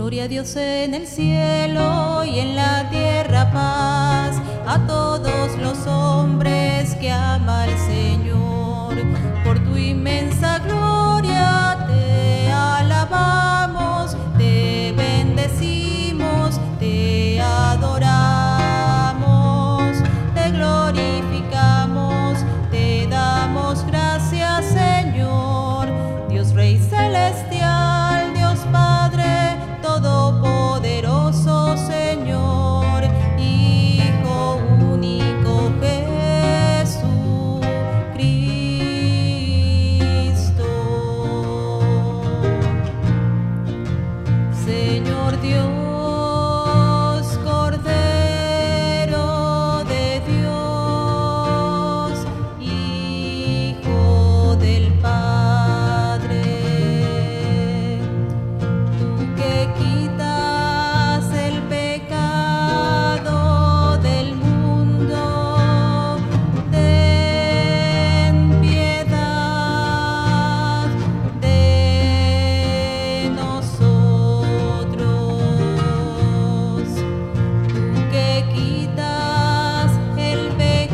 Gloria a Dios en el cielo y en la tierra paz, a todos los hombres que ama el Señor. Por tu inmensa gloria te alabamos, te bendecimos, te adoramos, te glorificamos, te damos gracias, Señor. Dios Rey celestial, Dios Padre todopoderoso, Señor, Hijo único Jesucristo. Señor Dios, Cordero de Dios, Hijo del Padre, tú que quitas el pecado del mundo, ten piedad de nosotros. Tú que quitas el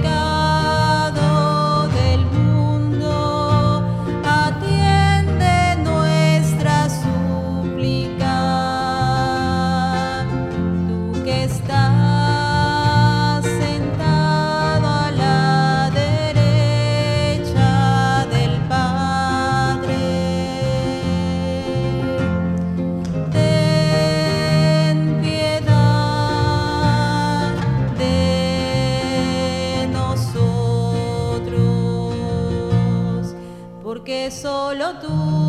pecado del mundo, atiende nuestra súplica. Tú que estás sentado a la derecha del Padre, ten piedad de nosotros, porque solo tú